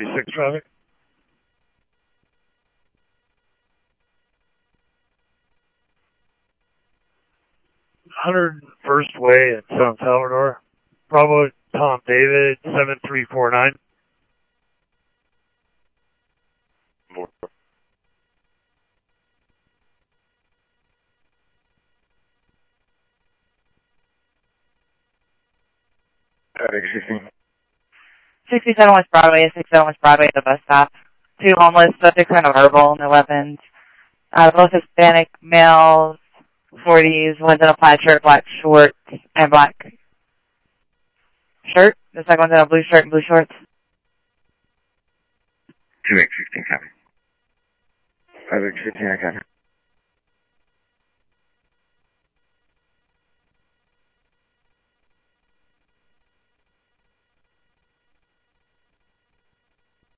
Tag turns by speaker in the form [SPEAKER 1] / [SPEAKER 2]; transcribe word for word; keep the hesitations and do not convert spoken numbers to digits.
[SPEAKER 1] forty-six traffic. one hundred first Way in San Salvador. Bravo Tom David, seven three four nine.
[SPEAKER 2] Traffic sixteen.
[SPEAKER 3] sixty-seven West Broadway, sixty-seven West Broadway at the bus stop. Two homeless, subjects are nonverbal, no weapons. Uh, both Hispanic males, forties, one's in a plaid shirt, black shorts, and black shirt. The second one's in a blue shirt and blue shorts.
[SPEAKER 2] two X sixteen, copy. five X fifteen, I got it.